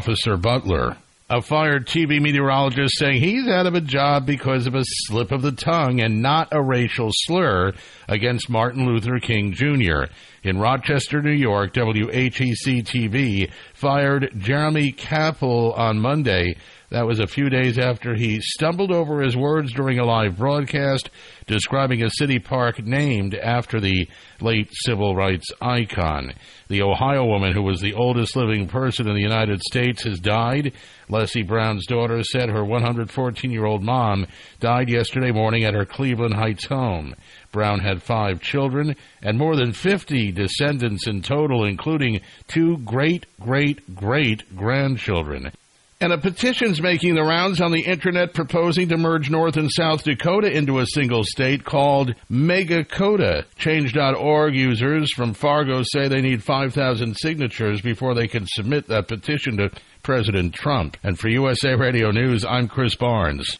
Officer Butler. A fired TV meteorologist saying he's out of a job because of a slip of the tongue and not a racial slur against Martin Luther King Jr. In Rochester, New York, WHEC-TV fired Jeremy Capel on Monday. That was a few days after he stumbled over his words during a live broadcast describing a city park named after the late civil rights icon. The Ohio woman who was the oldest living person in the United States has died. Leslie Brown's daughter said her 114-year-old mom died yesterday morning at her Cleveland Heights home. Brown had 5 children and more than 50 descendants in total, including 2 great-great-great-grandchildren. And a petition's making the rounds on the internet proposing to merge North and South Dakota into a single state called Megakota. Change.org users from Fargo say they need 5,000 signatures before they can submit that petition to President Trump. And for USA Radio News, I'm Chris Barnes.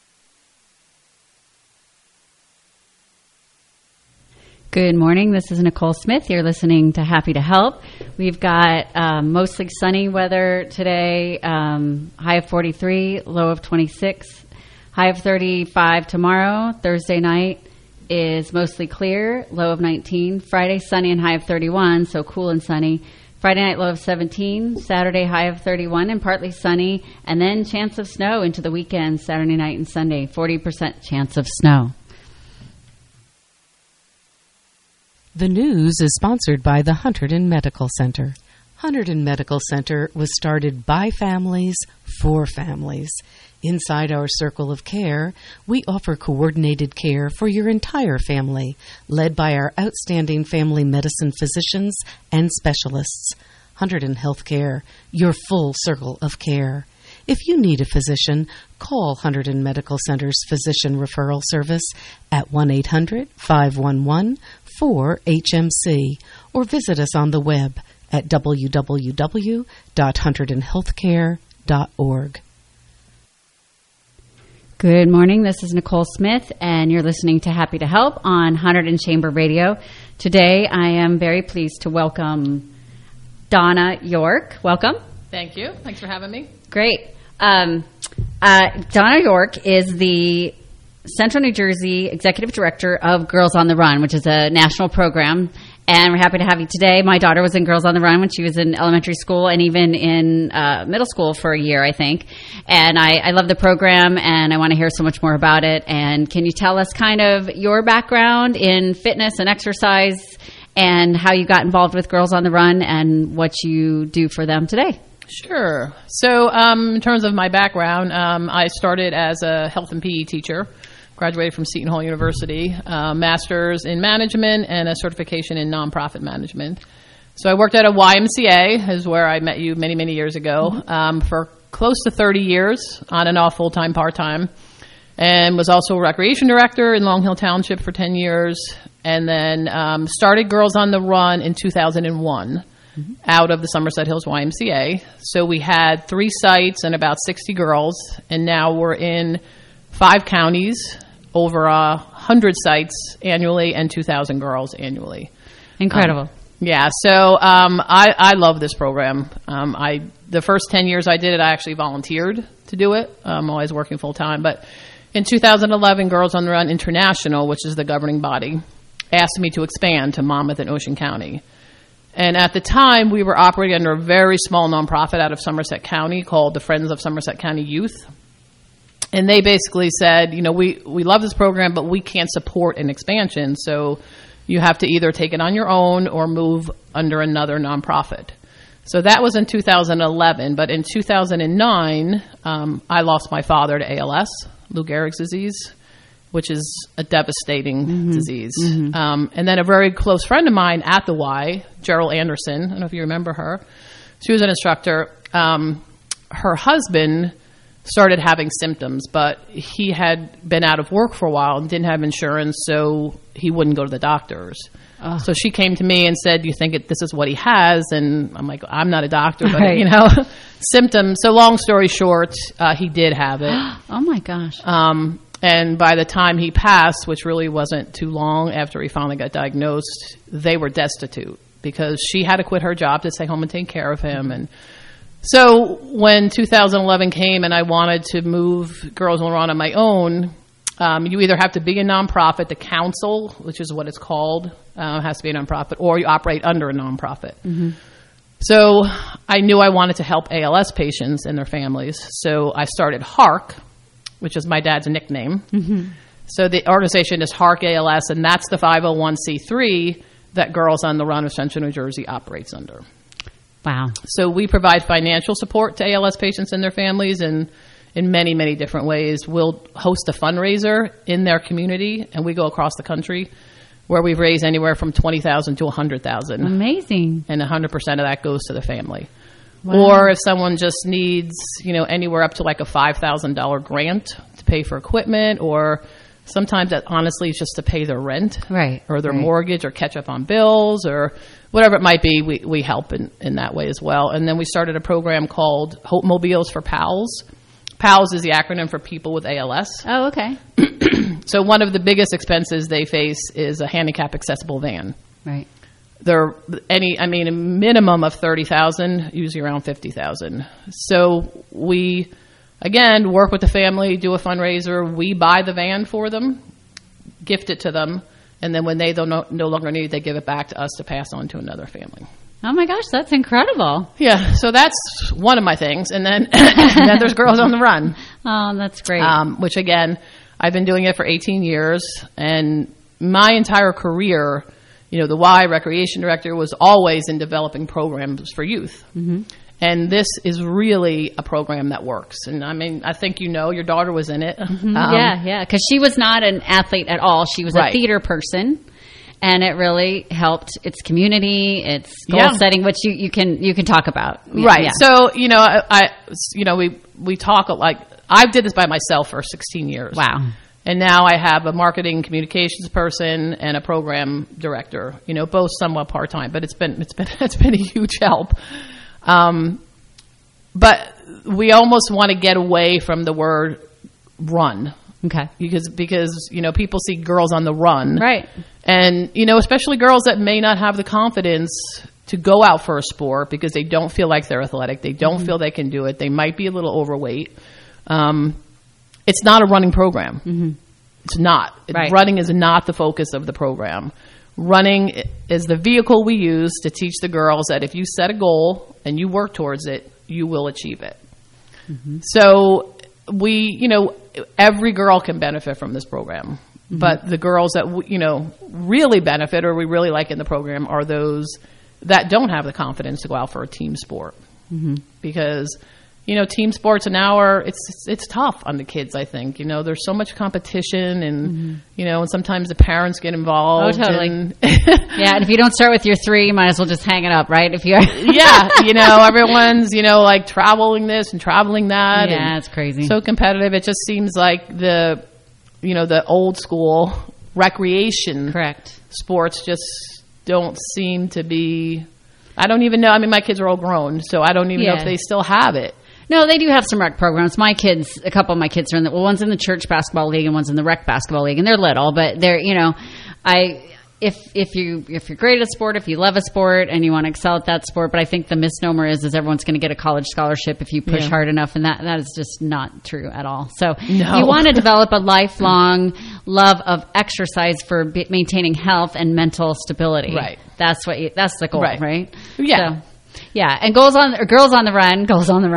Good morning. This is Nicole Smith. You're listening to Happy to Help. We've got mostly sunny weather today, high of 43, low of 26, high of 35 tomorrow. Thursday night is mostly clear, low of 19. Friday, sunny and high of 31, so cool and sunny. Friday night, low of 17. Saturday, high of 31 and partly sunny. And then chance of snow into the weekend, Saturday night and Sunday, 40% chance of snow. The news is sponsored by the Hunterdon Medical Center. Hunterdon Medical Center was started by families for families. Inside our circle of care, we offer coordinated care for your entire family, led by our outstanding family medicine physicians and specialists. Hunterdon Healthcare, your full circle of care. If you need a physician, call Hunterdon Medical Center's Physician Referral Service at 1-800-511-4HMC or visit us on the web at www.hunterdonhealthcare.org. Good morning. This is Nicole Smith, and you're listening to Happy to Help on Hunterdon Chamber Radio. Today, I am very pleased to welcome Donna York. Welcome. Thank you. Thanks for having me. Great. Donna York is the Central New Jersey Executive Director of Girls on the Run, which is a national program. And we're happy to have you today. My daughter was in Girls on the Run when she was in elementary school and even in middle school for a year, I think. And I love the program, and I want to hear so much more about it. And can you tell us kind of your background in fitness and exercise and how you got involved with Girls on the Run and what you do for them today? Sure. So in terms of my background, I started as a health and PE teacher, graduated from Seton Hall University, master's in management and a certification in nonprofit management. So I worked at a YMCA, is where I met you many, many years ago, for close to 30 years, on and off, full-time, part-time, and was also a recreation director in Long Hill Township for 10 years, and then started Girls on the Run in 2001. Out of the Somerset Hills YMCA. So we had 3 sites and about 60 girls, and now we're in 5 counties, over 100 sites annually, and 2,000 girls annually. Incredible. So I love this program. The first 10 years I did it, I actually volunteered to do it. I'm always working full time. But in 2011, Girls on the Run International, which is the governing body, asked me to expand to Monmouth and Ocean County. And at the time, we were operating under a very small nonprofit out of Somerset County called the Friends of Somerset County Youth. And they basically said, you know, we love this program, but we can't support an expansion. So you have to either take it on your own or move under another nonprofit. So that was in 2011. But in 2009, I lost my father to ALS, Lou Gehrig's disease, which is a devastating disease. And then a very close friend of mine at the Y, Gerald Anderson, I don't know if you remember her. She was an instructor. Her husband started having symptoms, but he had been out of work for a while and didn't have insurance, so he wouldn't go to the doctors. So she came to me and said, do you think this is what he has? And I'm like, I'm not a doctor, but, right. You know, symptoms. So long story short, he did have it. Oh, my gosh. And by the time he passed, which really wasn't too long after he finally got diagnosed, they were destitute because she had to quit her job to stay home and take care of him. And So when 2011 came and I wanted to move Girls on the Run on my own, you either have to be a nonprofit, the council, which is what it's called, has to be a nonprofit, or you operate under a nonprofit. Mm-hmm. So I knew I wanted to help ALS patients and their families. So I started HARC, which is my dad's nickname. Mm-hmm. So the organization is HARC ALS, and that's the 501c3 that Girls on the Run of Central New Jersey operates under. Wow. So we provide financial support to ALS patients and their families in many, many different ways. We'll host a fundraiser in their community, and we go across the country where we've raised anywhere from $20,000 to $100,000. Amazing. And 100% of that goes to the family. Wow. Or if someone just needs, anywhere up to like a $5,000 grant to pay for equipment, or sometimes that honestly is just to pay their rent, right, or their mortgage, or catch up on bills, or whatever it might be, we help in that way as well. And then we started a program called Hope Mobiles for PALS. PALS is the acronym for people with ALS. Oh, okay. So one of the biggest expenses they face is a handicap accessible van. Right. They're a minimum of $30,000, usually around $50,000. So we, again, work with the family, do a fundraiser. We buy the van for them, gift it to them, and then when they no longer need it, they give it back to us to pass on to another family. Oh my gosh, that's incredible. Yeah, so that's one of my things. And then, then there's Girls on the Run. Oh, that's great. Which again, I've been doing it for 18 years, and my entire career, the Y Recreation Director was always in developing programs for youth. Mm-hmm. And this is really a program that works. And I think your daughter was in it. Mm-hmm. Yeah, because she was not an athlete at all. She was a theater person. And it really helped its community, its goal setting, which you can talk about. Right. Yeah. So, we talk like, I did this by myself for 16 years. Wow. And now I have a marketing communications person and a program director, both somewhat part-time, but it's been a huge help. But we almost want to get away from the word run. Okay. Because people see Girls on the Run. Right. And, especially girls that may not have the confidence to go out for a sport because they don't feel like they're athletic. They don't feel they can do it. They might be a little overweight. It's not a running program. Mm-hmm. It's not. Right. Running is not the focus of the program. Running is the vehicle we use to teach the girls that if you set a goal and you work towards it, you will achieve it. Mm-hmm. So every girl can benefit from this program. Mm-hmm. But the girls that, really benefit or we really like in the program are those that don't have the confidence to go out for a team sport. Mm-hmm. Because, team sports now it's tough on the kids, I think. There's so much competition and, and sometimes the parents get involved. Oh, totally. Yeah, and if you don't start with your 3, you might as well just hang it up, right? If you're everyone's, like traveling this and traveling that. Yeah, and it's crazy. So competitive. It just seems like the old school recreation correct sports just don't seem to be, I don't even know. My kids are all grown, so I don't even know if they still have it. No, they do have some rec programs. My kids, a couple of my kids are in one's in the church basketball league and one's in the rec basketball league, and they're little, but they're, if you're great at a sport, if you love a sport and you want to excel at that sport, but I think the misnomer is everyone's going to get a college scholarship if you push hard enough, and that is just not true at all. So you want to develop a lifelong love of exercise for maintaining health and mental stability. Right. That's the goal, right? Yeah. So, yeah, and Girls on the Run. Girls on the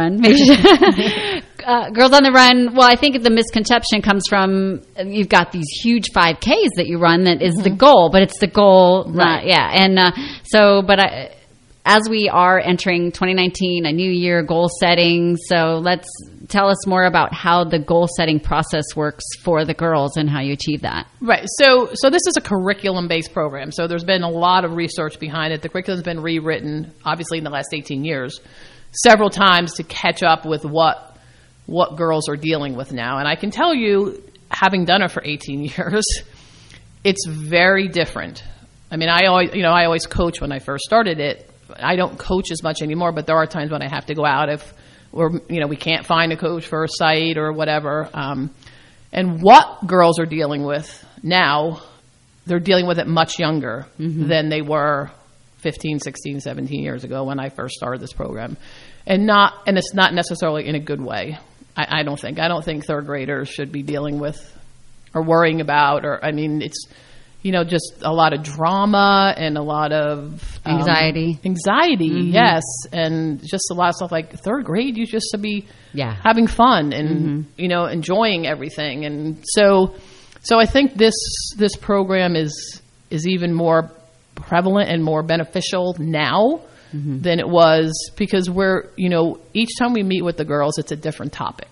Run. Well, I think the misconception comes from you've got these huge 5Ks that you run that is the goal, but it's the goal, right? As we are entering 2019, a new year, goal setting. So let's tell us more about how the goal setting process works for the girls and how you achieve that. Right. So this is a curriculum-based program. So there's been a lot of research behind it. The curriculum's been rewritten, obviously, in the last 18 years, several times to catch up with what girls are dealing with now. And I can tell you, having done it for 18 years, it's very different. I always coach when I first started it. I don't coach as much anymore, but there are times when I have to go out if we can't find a coach for a site or whatever. And what girls are dealing with now, they're dealing with it much younger than they were 15, 16, 17 years ago when I first started this program. and it's not necessarily in a good way. I don't think third graders should be dealing with or worrying about, it's, just a lot of drama and a lot of anxiety, yes. And just a lot of stuff like third grade, you just to be having fun and, enjoying everything. And so I think this program is even more prevalent and more beneficial now than it was, because each time we meet with the girls, it's a different topic.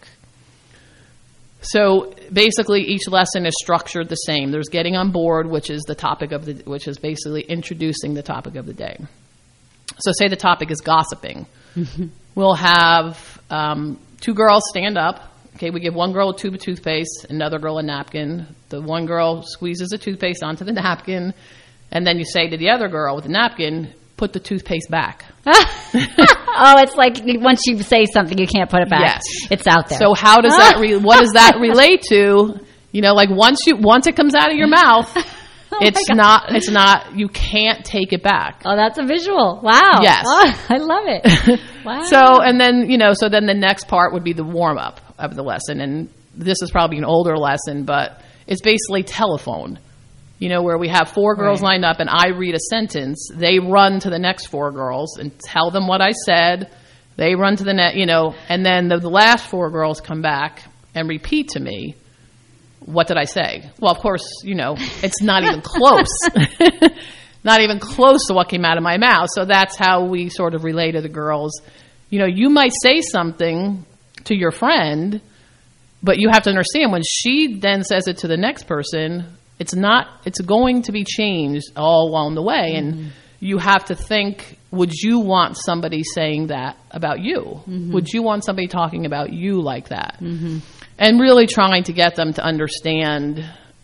So basically each lesson is structured the same. There's getting on board, which is which is basically introducing the topic of the day. So say the topic is gossiping. We'll have 2 girls stand up. Okay, we give one girl a tube of toothpaste, another girl a napkin. The one girl squeezes the toothpaste onto the napkin, and then you say to the other girl with the napkin, put the toothpaste back. Oh, it's like once you say something, you can't put it back. Yes. It's out there. So how does what does that relate to? Like once it comes out of your mouth, it's not, you can't take it back. Oh, that's a visual. Wow. Yes. Oh, I love it. Wow. So then the next part would be the warm up of the lesson. And this is probably an older lesson, but it's basically telephone. Where we have 4 girls lined up and I read a sentence, they run to the next 4 girls and tell them what I said. They run to the and then the last 4 girls come back and repeat to me, what did I say? Well, of course, it's not even close. Not even close to what came out of my mouth. So that's how we sort of relay to the girls. You might say something to your friend, but you have to understand when she then says it to the next person, it's going to be changed all along the way. And you have to think, would you want somebody saying that about you? Would you want somebody talking about you like that? And really trying to get them to understand,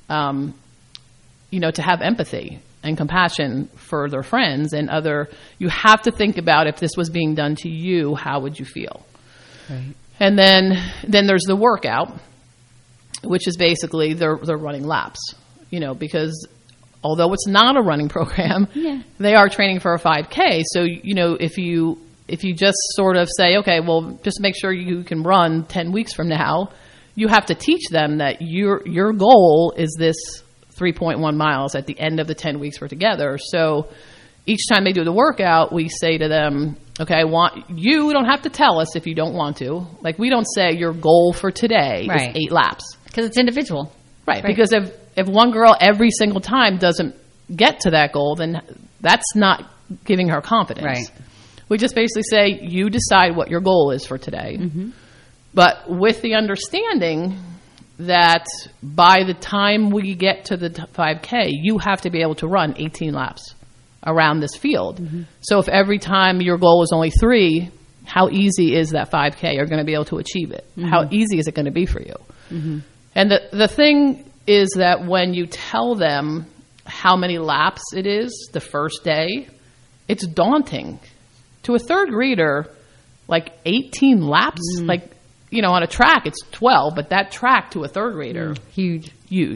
to have empathy and compassion for their friends and you have to think about, if this was being done to you, how would you feel? Right. And then there's the workout, which is basically they're running laps. Because although it's not a running program, they are training for a 5K. So, if you just sort of say, okay, well, just make sure you can run 10 weeks from now, you have to teach them that your goal is this 3.1 miles at the end of the 10 weeks we're together. So each time they do the workout, we say to them, okay, you don't have to tell us if you don't want to. Like, we don't say your goal for today is 8 laps. Because it's individual. Right. Because if one girl every single time doesn't get to that goal, then that's not giving her confidence. Right. We just basically say, you decide what your goal is for today. But with the understanding that by the time we get to the 5K, you have to be able to run 18 laps around this field. So if every time your goal is only 3, how easy is that 5K? You're going to be able to achieve it. How easy is it going to be for you? And the thing is that when you tell them how many laps it is the first day, it's daunting. To a third grader, like 18 laps, on a track, it's 12, but that track to a third grader, huge.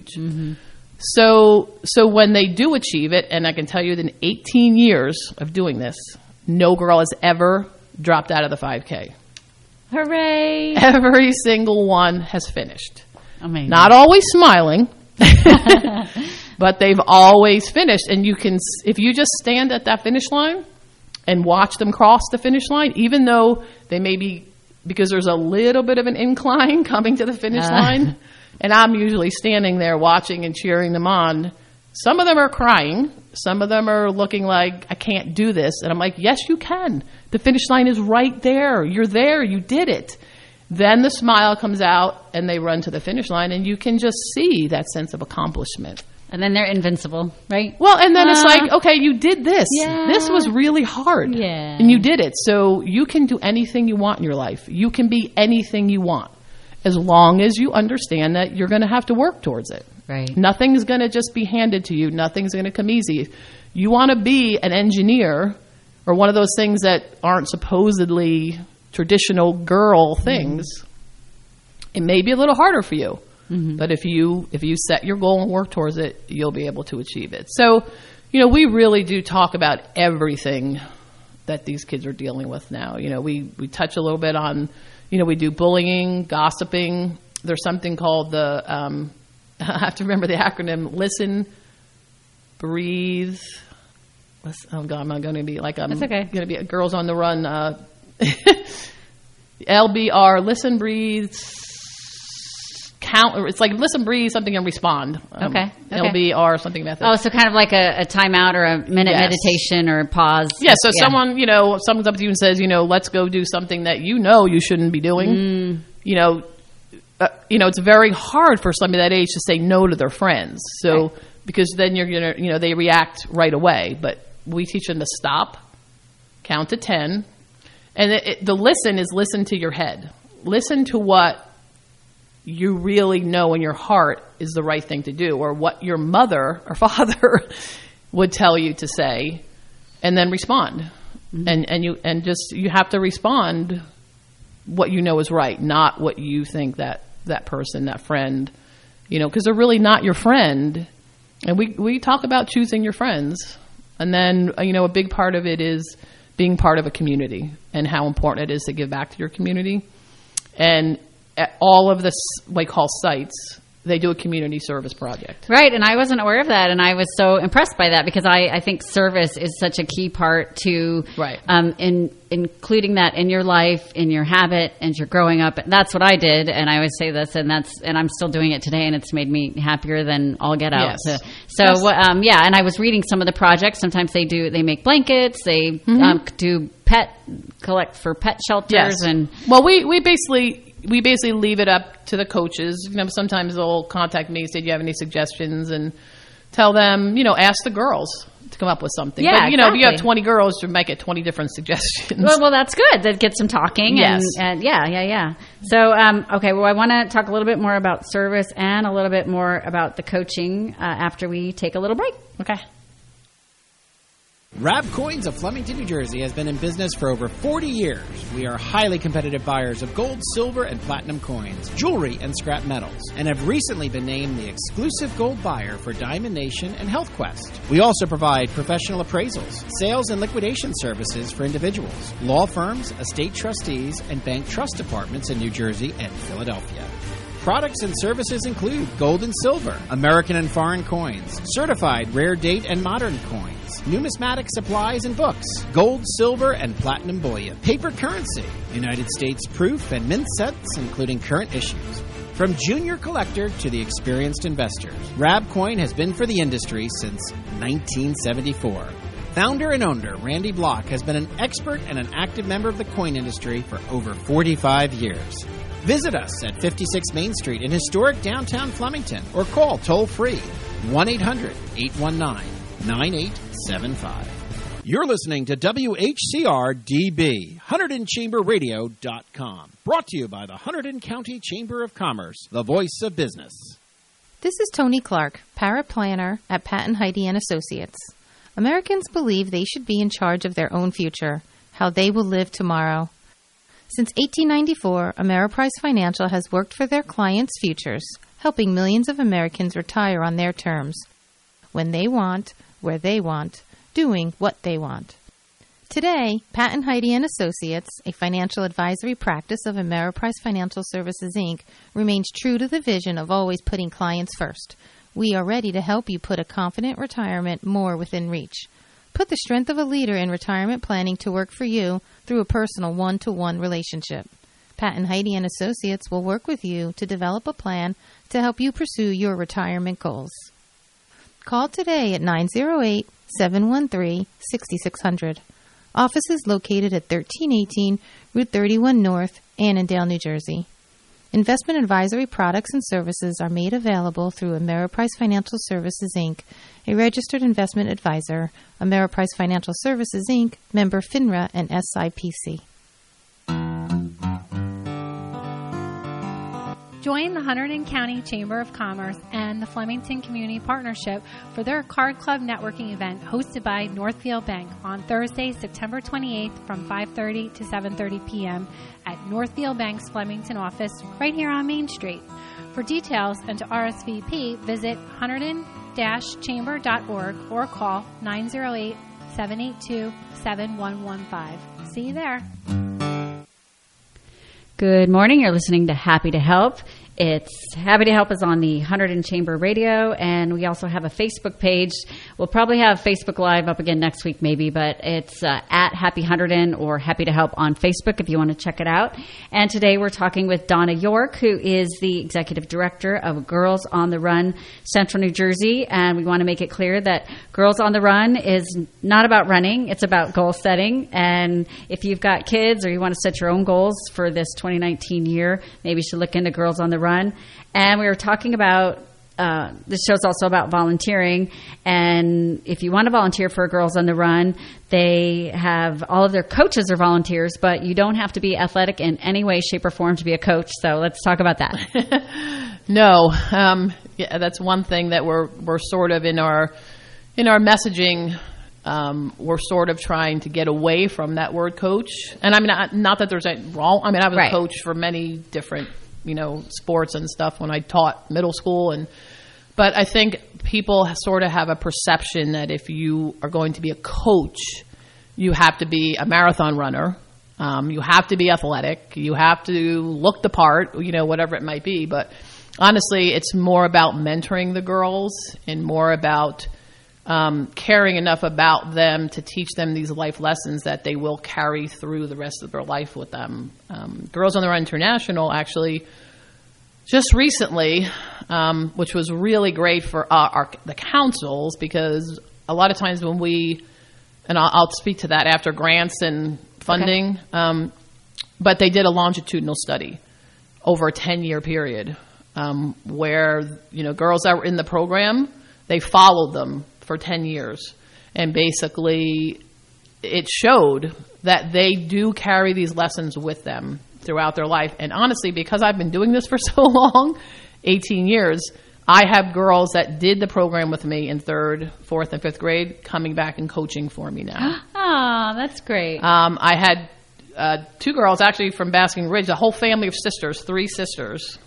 So when they do achieve it, and I can tell you that in 18 years of doing this, no girl has ever dropped out of the 5K. Hooray! Every single one has finished. Amazing. Not always smiling, but they've always finished. And if you just stand at that finish line and watch them cross the finish line, even though they may be, because there's a little bit of an incline coming to the finish line, and I'm usually standing there watching and cheering them on. Some of them are crying. Some of them are looking like, I can't do this. And I'm like, yes, you can. The finish line is right there. You're there. You did it. Then the smile comes out and they run to the finish line, and you can just see that sense of accomplishment. And then they're invincible, right? Well, and then it's like, okay, you did this. Yeah. This was really hard. Yeah. And you did it. So you can do anything you want in your life. You can be anything you want, as long as you understand that you're going to have to work towards it. Right. Nothing's going to just be handed to you. Nothing's going to come easy. You want to be an engineer or one of those things that aren't supposedly traditional girl things. It may be a little harder for you. But if you set your goal and work towards it, you'll be able to achieve it. So, we really do talk about everything that these kids are dealing with now. We touch a little bit on, we do bullying, gossiping. There's something called the, I have to remember the acronym, Listen, Breathe. Oh God, I'm not going to be like, I'm going to be a Girls on the Run. LBR, Listen, Breathe, Count. It's like listen, breathe, something, and respond. Okay. LBR, something method. Oh, so kind of like a timeout or a minute meditation or pause. Yeah, so someone comes up to you and says, let's go do something that you shouldn't be doing. It's very hard for somebody that age to say no to their friends. So, because then you're going to, they react right away. But we teach them to stop, count to 10. And the listen is listen to your head. Listen to what you really know in your heart is the right thing to do, or what your mother or father would tell you to say, and then respond. Mm-hmm. And you have to respond what you know is right, not what you think that person, that friend, because they're really not your friend. And we talk about choosing your friends. And then, a big part of it is being part of a community and how important it is to give back to your community. And at all of the, what we call sites, they do a community service project. Right, and I wasn't aware of that, and I was so impressed by that because I think service is such a key part to in including that in your life, in your habit, and you're growing up. That's what I did, and I always say this, and I'm still doing it today, and it's made me happier than all get out. Yes. And I was reading some of the projects. Sometimes they make blankets, they do collect for pet shelters, and we basically leave it up to the coaches. Sometimes they'll contact me and say, do you have any suggestions? And tell them, ask the girls to come up with something. Yeah, but, exactly. If you have 20 girls, you might get 20 different suggestions. Well, that's good. That gets them talking. Yes. And yeah. So, I want to talk a little bit more about service and a little bit more about the coaching after we take a little break. Okay. Rab Coins of Flemington, New Jersey has been in business for over 40 years. We are highly competitive buyers of gold, silver, and platinum coins, jewelry, and scrap metals, and have recently been named the exclusive gold buyer for Diamond Nation and Health Quest. We also provide professional appraisals, sales and liquidation services for individuals, law firms, estate trustees, and bank trust departments in New Jersey and Philadelphia. Products and services include gold and silver, American and foreign coins, certified rare date and modern coins, numismatic supplies and books, gold, silver, and platinum bullion, paper currency, United States proof and mint sets, including current issues. From junior collector to the experienced investor, Rab Coin has been for the industry since 1974. Founder and owner Randy Block has been an expert and an active member of the coin industry for over 45 years. Visit us at 56 Main Street in historic downtown Flemington or call toll-free 1-800-819-9875. You're listening to WHCR-DB, HunterdonChamberRadio.com. Brought to you by the Hunterdon County Chamber of Commerce, the voice of business. This is Tony Clark, paraplanner at Patton Heide & Associates. Americans believe they should be in charge of their own future, how they will live tomorrow. Since 1894, Ameriprise Financial has worked for their clients' futures, helping millions of Americans retire on their terms, when they want, where they want, doing what they want. Today, Patton Heide & Associates, a financial advisory practice of Ameriprise Financial Services, Inc., remains true to the vision of always putting clients first. We are ready to help you put a confident retirement more within reach. Put the strength of a leader in retirement planning to work for you through a personal one-to-one relationship. Patton Heide & Associates will work with you to develop a plan to help you pursue your retirement goals. Call today at 908-713-6600. Office is located at 1318 Route 31 North, Annandale, New Jersey. Investment advisory products and services are made available through Ameriprise Financial Services, Inc., a registered investment advisor, Ameriprise Financial Services, Inc., member FINRA and SIPC. Join the Hunterdon County Chamber of Commerce and the Flemington Community Partnership for their Card Club networking event hosted by Northfield Bank on Thursday, September 28th from 5:30 to 7:30 p.m. at Northfield Bank's Flemington office right here on Main Street. For details and to RSVP, visit hunterdon-chamber.org or call 782-7115. See you there. Good morning. You're listening to Happy to Help. It's Happy to Help is on the Hunterdon and Chamber Radio, and we also have a Facebook page. We'll probably have Facebook Live up again next week maybe, but it's at Happy Hunterdon or Happy to Help on Facebook if you want to check it out. And today we're talking with Donna York, who is the Executive Director of Girls on the Run Central New Jersey, and we want to make it clear that Girls on the Run is not about running, it's about goal setting. And if you've got kids or you want to set your own goals for this 2019 year, maybe you should look into Girls on the Run. And we were talking about this show's also about volunteering, and if you want to volunteer for Girls on the Run, they have all of their coaches are volunteers, but you don't have to be athletic in any way, shape, or form to be a coach. So let's talk about that. No, yeah, that's one thing that we're sort of in our messaging. We're sort of trying to get away from that word coach, and I mean not that there's anything wrong. I mean I was a coach for many different sports and stuff when I taught middle school, but I think people sort of have a perception that if you are going to be a coach, you have to be a marathon runner, you have to be athletic, you have to look the part, whatever it might be. But honestly, it's more about mentoring the girls and more about caring enough about them to teach them these life lessons that they will carry through the rest of their life with them. Girls on the Run International actually just recently, which was really great for the councils, because a lot of times when and I'll speak to that after grants and funding, but they did a longitudinal study over a 10-year period where, girls that were in the program, they followed them for 10 years. And basically it showed that they do carry these lessons with them throughout their life. And honestly, because I've been doing this for so long, 18 years, I have girls that did the program with me in 3rd, 4th, and 5th grade coming back and coaching for me now. Oh, that's great. I had 2 girls actually from Basking Ridge, a whole family of sisters, 3 sisters.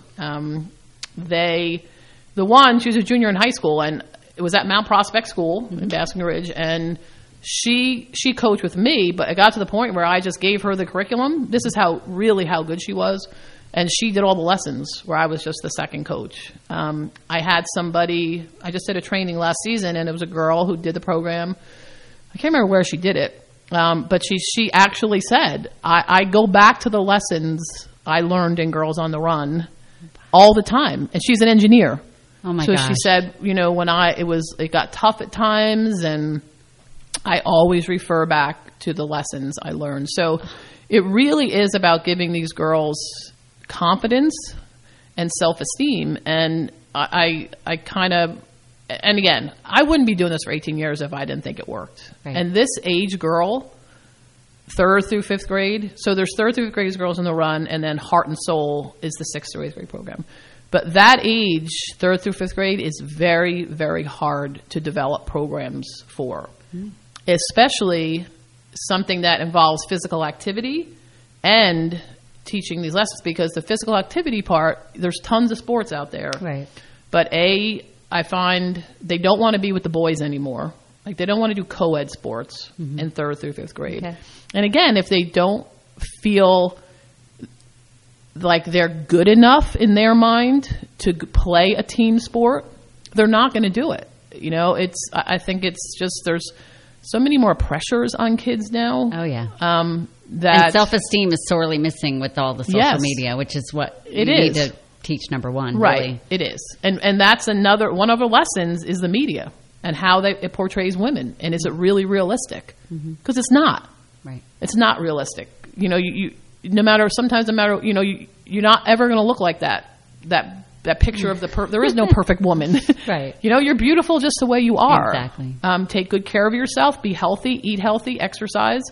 The one, she was a junior in high school, and it was at Mount Prospect School in Basking Ridge, and she coached with me, but it got to the point where I just gave her the curriculum. This is how good she was, and she did all the lessons where I was just the second coach. I had somebody, I just did a training last season, and it was a girl who did the program. I can't remember where she did it, but she actually said, I go back to the lessons I learned in Girls on the Run all the time, and she's an engineer. Oh my gosh. So she said, when it got tough at times, and I always refer back to the lessons I learned. So it really is about giving these girls confidence and self-esteem. And I kind of, and again, I wouldn't be doing this for 18 years if I didn't think it worked. Right. And this age girl, 3rd through 5th grade, so there's 3rd through 5th grade Girls on the Run, and then Heart and Soul is the 6th through 8th grade program. But that age, 3rd through 5th grade, is very, very hard to develop programs for, especially something that involves physical activity and teaching these lessons, because the physical activity part, there's tons of sports out there. Right. But I find they don't want to be with the boys anymore. Like, they don't want to do co-ed sports in 3rd through 5th grade. Okay. And again, if they don't feel like they're good enough in their mind to play a team sport, they're not going to do it. I think it's just, there's so many more pressures on kids now. Oh yeah. That and self-esteem is sorely missing with all the social media, which is what you need to teach, number one. Right. Really. It is. And that's one of the lessons is the media and how it portrays women. And is it really realistic? Because it's not. Right. It's not realistic. You no matter, you're not ever going to look like that picture of there is no perfect woman. Right. You're beautiful just the way you are. Exactly. Take good care of yourself, be healthy, eat healthy, exercise.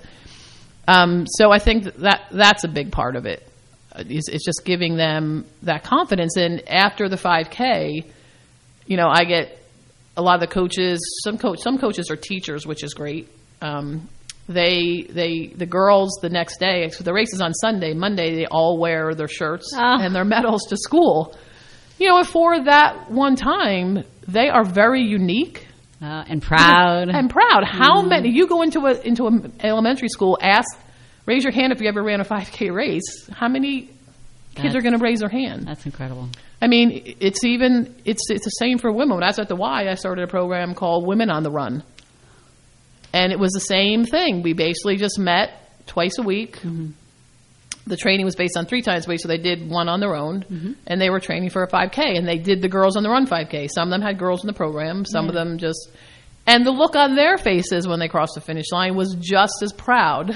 So I think that's a big part of it. It's just giving them that confidence. And after the 5K, I get a lot of the coaches, some coaches are teachers, which is great. The girls the next day, so the race is on Sunday, Monday, they all wear their shirts and their medals to school. And for that one time, they are very unique And proud. And proud. How many? You go into an elementary school, raise your hand if you ever ran a 5K race. How many kids are going to raise their hand? That's incredible. I mean, it's the same for women. When I was at the Y, I started a program called Women on the Run. And it was the same thing. We basically just met twice a week. Mm-hmm. The training was based on 3 times a week, so they did one on their own, and they were training for a 5K, and they did the Girls on the Run 5K. Some of them had girls in the program, some of them just... And the look on their faces when they crossed the finish line was just as proud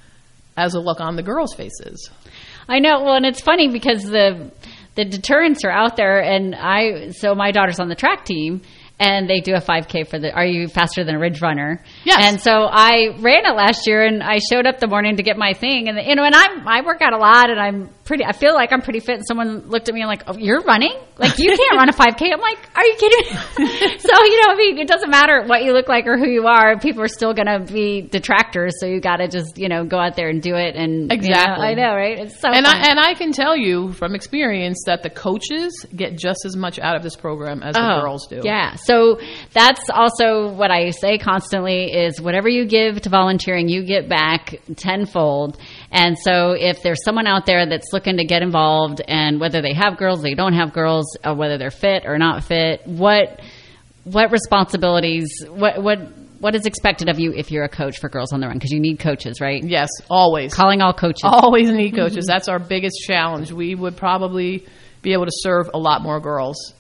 as the look on the girls' faces. I know. Well, and it's funny because the deterrents are out there, and so my daughter's on the track team, and they do a 5K for Are You Faster Than a Ridge Runner? Yes. And so I ran it last year, and I showed up the morning to get my thing. And, and I work out a lot, and I feel like I'm pretty fit. And someone looked at me and like, oh, you're running? Like, you can't run a 5K. I'm like, are you kidding me? So, it doesn't matter what you look like or who you are. People are still going to be detractors. So you got to just, go out there and do it. And exactly. I know, right? It's so fun. I can tell you from experience that the coaches get just as much out of this program as the girls do. Yeah. So that's also what I say constantly is whatever you give to volunteering, you get back tenfold. And so if there's someone out there that's looking to get involved, and whether they have girls, they don't have girls, or whether they're fit or not fit, what responsibilities, what is expected of you if you're a coach for Girls on the Run? Because you need coaches, right? Yes, always. Calling all coaches. Always need coaches. That's our biggest challenge. We would probably be able to serve a lot more girls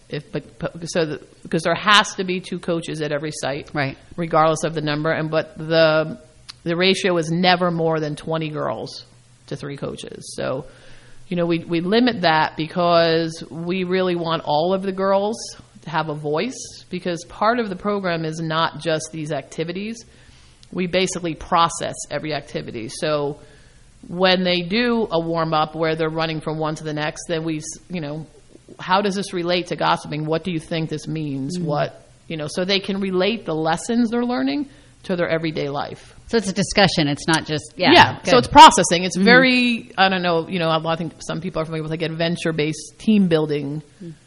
because there has to be 2 coaches at every site, right? Regardless of the number. But the ratio is never more than 20 girls to 3 coaches. So, we limit that because we really want all of the girls to have a voice, because part of the program is not just these activities. We basically process every activity. So when they do a warm-up where they're running from one to the next, then how does this relate to gossiping? What do you think this means? Mm-hmm. So they can relate the lessons they're learning to their everyday life. So it's a discussion. It's not just, so it's processing. It's very, I don't know, I think some people are familiar with adventure-based team building,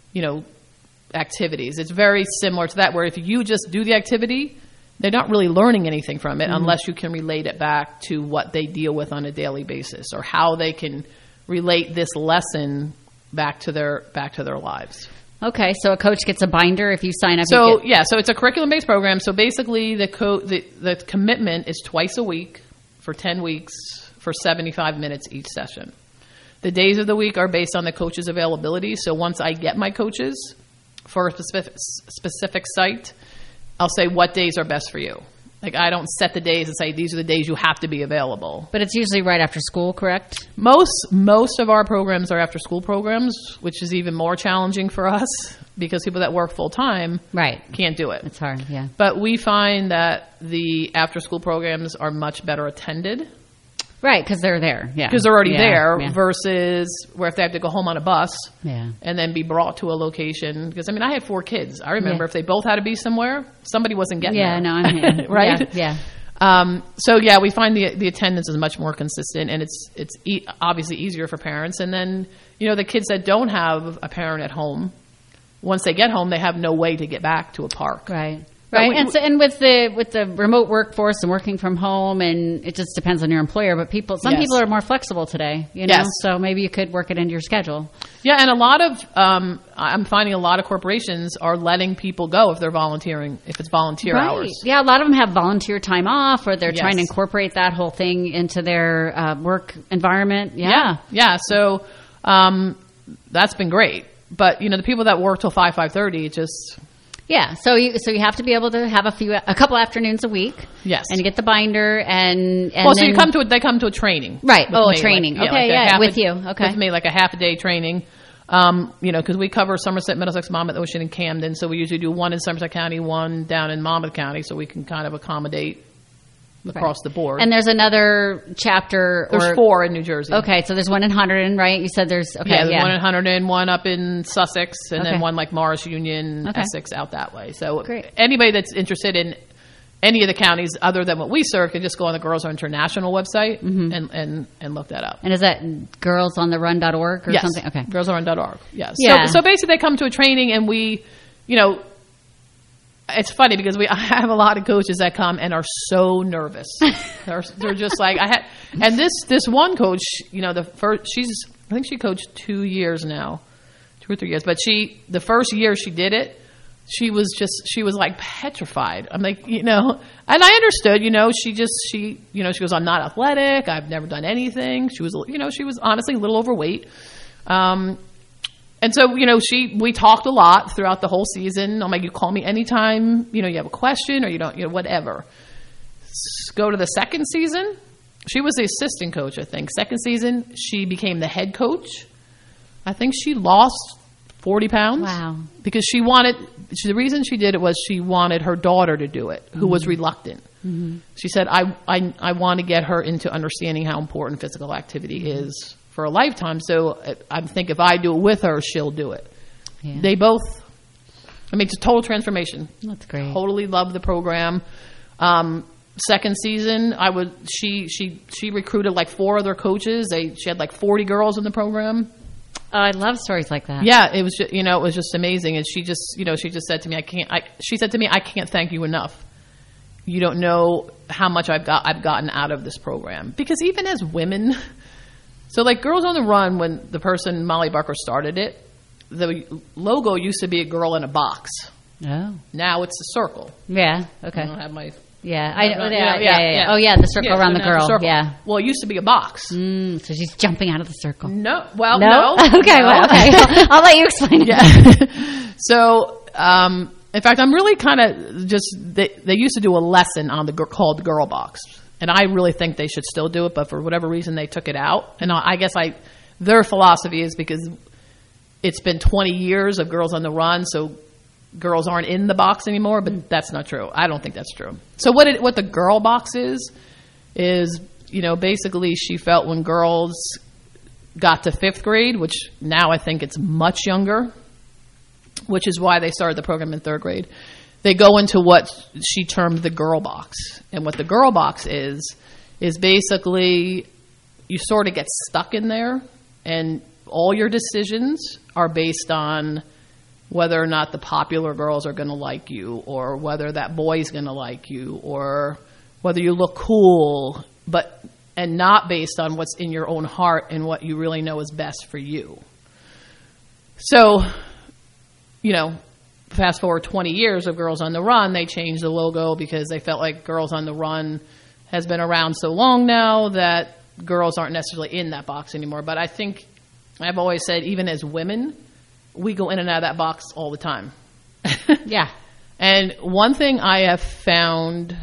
activities. It's very similar to that, where if you just do the activity, they're not really learning anything from it unless you can relate it back to what they deal with on a daily basis, or how they can relate this lesson back to their lives. Okay, so a coach gets a binder if you sign up. So it's a curriculum-based program. So basically, the commitment is twice a week for 10 weeks for 75 minutes each session. The days of the week are based on the coach's availability. So once I get my coaches for a specific site, I'll say what days are best for you. Like, I don't set the days and say these are the days you have to be available. But it's usually right after school, correct? Most of our programs are after school programs, which is even more challenging for us because people that work full time can't do it. It's hard, yeah. But we find that the after school programs are much better attended. Right, because they're there. Yeah, because they're already there versus where if they have to go home on a bus and then be brought to a location. Because I had 4 kids. I remember if they both had to be somewhere, somebody wasn't getting there. Yeah, no, I'm here. Right? Yeah. We find the attendance is much more consistent, and it's obviously easier for parents. And then the kids that don't have a parent at home, once they get home, they have no way to get back to a park. Right. Right, and with the remote workforce and working from home, and it just depends on your employer. But some people are more flexible today, So maybe you could work it into your schedule. Yeah, and a lot of I'm finding a lot of corporations are letting people go if they're volunteering, if it's volunteer hours. Yeah, a lot of them have volunteer time off, or they're trying to incorporate that whole thing into their work environment. Yeah. So that's been great. But the people that work till 5:30, it just. Yeah, so you have to be able to have a couple afternoons a week. Yes, and you get the binder and so they come to a training, right? A training. With you. Okay, with me, like a half a day training. Because we cover Somerset, Middlesex, Monmouth, Ocean, and Camden, so we usually do one in Somerset County, one down in Monmouth County, so we can kind of accommodate across the board. And there's another chapter. There's 4 in New Jersey. Okay, so there's one in Hunterdon, right? You said there's one in Hunterdon, one up in Sussex, and then one like Morris Union, Essex, out that way. So anybody that's interested in any of the counties other than what we serve can just go on the Girls on International website and look that up. And is that girlsontherun.org or something? Okay, girlsontherun.org. Yes. So basically, they come to a training, and we, it's funny because I have a lot of coaches that come and are so nervous. They're just like, and this one coach, you know, I think she coached 2 years now, 2 or 3 years, but the first year she did it, she was like petrified. I'm like, you know, and I understood, you know, she goes, I'm not athletic. I've never done anything. She was honestly a little overweight. And so, you know, we talked a lot throughout the whole season. I'm like, you call me anytime, you know, you have a question or you don't, you know, whatever. Go to the second season. She was the assistant coach, I think. Second season, she became the head coach. I think she lost 40 pounds. Wow. Because the reason she did it was she wanted her daughter to do it, who was reluctant. Mm-hmm. She said, I want to get her into understanding how important physical activity is for a lifetime. So I think if I do it with her, she'll do it. Yeah. They both, it's a total transformation. That's great. Totally love the program. Second season, she recruited like 4 other coaches. She had like 40 girls in the program. Oh, I love stories like that. Yeah, it was just, you know, it was just amazing. And she just said to me, she said to me, I can't thank you enough. You don't know how much I've gotten out of this program. Because even as women, so like Girls on the Run, when the person, Molly Barker, started it, the logo used to be a girl in a box. Oh. Now it's a circle. Yeah, okay. I don't have my... Yeah, I know. Yeah. Oh, yeah, the circle around the girl. Yeah. Well, it used to be a box. So she's jumping out of the circle. No. Well, no. Okay, no. Well, okay. I'll let you explain it. Yeah. So, in fact, I'm really kind of just, they used to do a lesson on called the Girl Box. And I really think they should still do it, but for whatever reason, they took it out. And I guess their philosophy is because it's been 20 years of Girls on the Run, so girls aren't in the box anymore, but that's not true. I don't think that's true. So what the Girl Box is, you know, basically she felt when girls got to 5th grade, which now I think it's much younger, which is why they started the program in 3rd grade, they go into what she termed the Girl Box. And what the Girl Box is basically you sort of get stuck in there, and all your decisions are based on whether or not the popular girls are going to like you, or whether that boy's going to like you, or whether you look cool, and not based on what's in your own heart and what you really know is best for you. So, you know, fast forward 20 years of Girls on the Run, they changed the logo because they felt like Girls on the Run has been around so long now that girls aren't necessarily in that box anymore. But I think I've always said, even as women, we go in and out of that box all the time. Yeah. And one thing I have found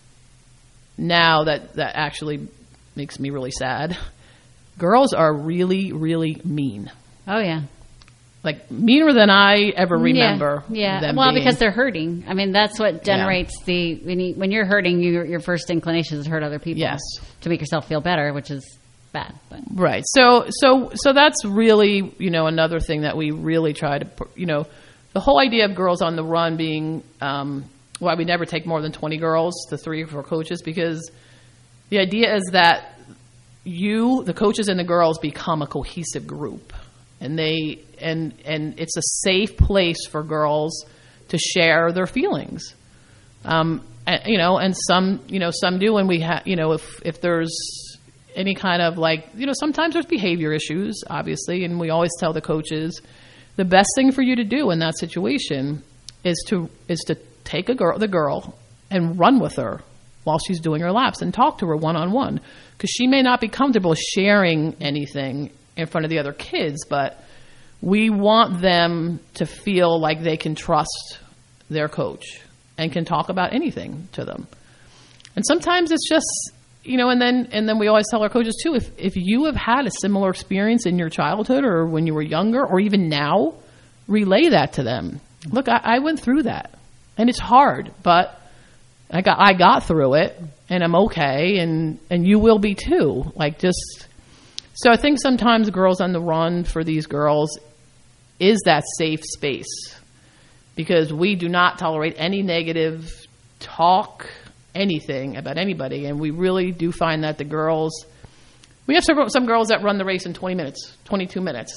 now that actually makes me really sad, girls are really, really mean. Oh, yeah. Like, meaner than I ever remember. Yeah. Them Well, being. Because they're hurting. I mean, that's what generates when you're hurting, your first inclination is to hurt other people. Yes. To make yourself feel better, which is bad. But. Right. So that's really, you know, another thing that we really try to, you know, the whole idea of Girls on the Run being why we never take more than 20 girls to 3 or 4 coaches, because the idea is that the coaches and the girls become a cohesive group, and and it's a safe place for girls to share their feelings. And, you know, and some do, and we have, you know, if there's any kind of, like, you know, sometimes there's behavior issues, obviously, and we always tell the coaches the best thing for you to do in that situation is to take the girl and run with her while she's doing her laps and talk to her one-on-one, because she may not be comfortable sharing anything in front of the other kids, but we want them to feel like they can trust their coach and can talk about anything to them. And sometimes it's just, you know, and then we always tell our coaches too, if you have had a similar experience in your childhood or when you were younger or even now, relay that to them. Look, I went through that, and it's hard, but I got through it, and I'm okay, and you will be too. Like, just, so I think sometimes Girls on the Run for these girls is that safe space, because we do not tolerate any negative talk, anything about anybody. And we really do find that the girls, we have some girls that run the race in 20 minutes, 22 minutes.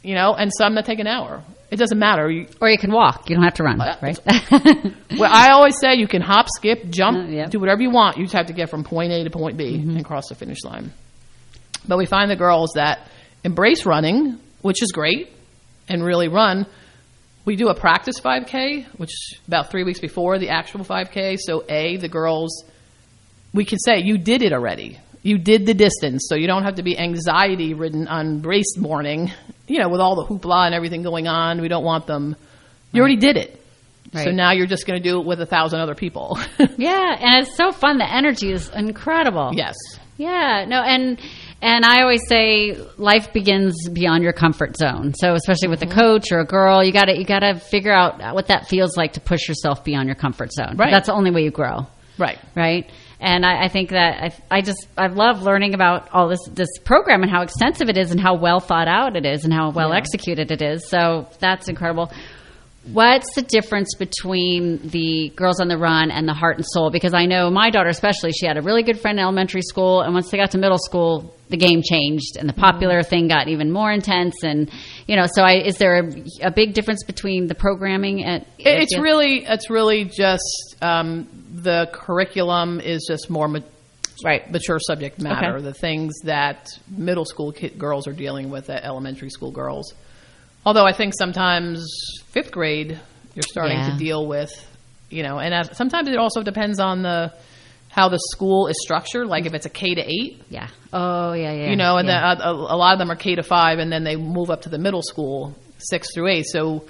and some that take an hour. It doesn't matter. Or you can walk. You don't have to run, right? Well, I always say you can hop, skip, jump, Yep. do whatever you want. You just have to get from point A to point B and cross the finish line. But we find the girls that embrace running, which is great, and really run. We do a practice 5K, which is about 3 weeks before the actual 5K. So the girls, we can say, you did it already. You did the distance, so you don't have to be anxiety-ridden on race morning, with all the hoopla and everything going on. We don't want them. You already did it. Right. So now you're just going to do it with 1,000 other people. Yeah, and it's so fun. The energy is incredible. Yes. Yeah, no, and I always say life begins beyond your comfort zone. So especially with a coach or a girl, you gotta figure out what that feels like to push yourself beyond your comfort zone. Right. That's the only way you grow. Right. Right. And I think that I love learning about all this program and how extensive it is and how well thought out it is and how well executed it is. So that's incredible. What's the difference between the Girls on the Run and the Heart and Soul? Because I know my daughter especially, she had a really good friend in elementary school, and once they got to middle school, the game changed and the popular thing got even more intense. And so is there a big difference between the programming? It's really just the curriculum is just more mature subject matter. Okay. The things that middle school girls are dealing with at elementary school girls. Although I think sometimes 5th grade you're starting to deal with, and sometimes it also depends on how the school is structured. Like if it's a K to 8. Yeah. Oh, yeah. And then a lot of them are K to 5, and then they move up to the middle school 6 through 8. So